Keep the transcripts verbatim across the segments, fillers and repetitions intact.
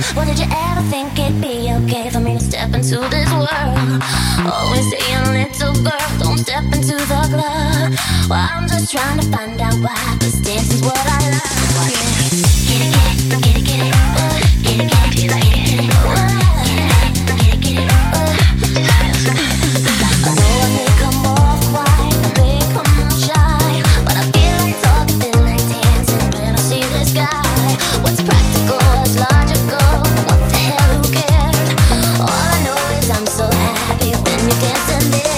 Well, did you ever think it'd be okay for me to step into this world? Always saying, little girl, don't step into the club. Well, I'm just trying to find out why this dance is what I love. Get it, get it, get it, get it, uh, get it, get it, get it, get it, get it, uh, get it, get it, uh. I know I may come off quiet, I may come shy, but I feel like talking, feel like dancing when I see this guy. What's practical, what's logical, what the hell, who cares? All I know is I'm so happy when you dance in there.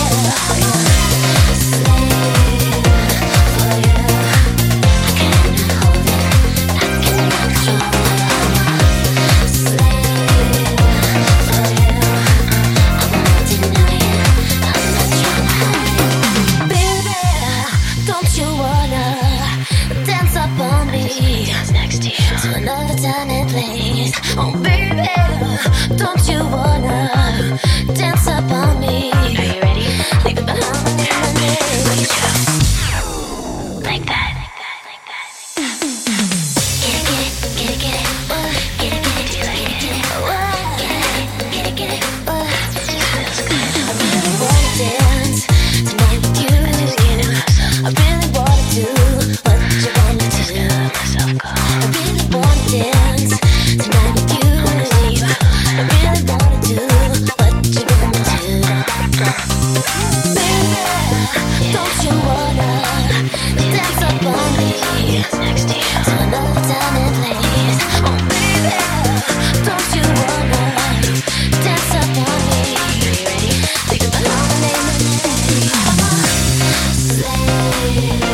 To another time and place. Oh baby, don't you wanna dance up on me? Are you ready? Leave it behind me, my name. Like that, like that, like that. Get it, get it, get it, get it, uh, get it, get it, get it, get it, uh, get it, get it, uh. I really wanna dance tonight with you. I really wanna do what you wanna do. I really wanna dance tonight with you. I really wanna do what you wanna do. Baby, don't you wanna dance up on me? To another time and place. Oh baby, don't you wanna dance up on me? Are you ready? Think about my name and name. Slave.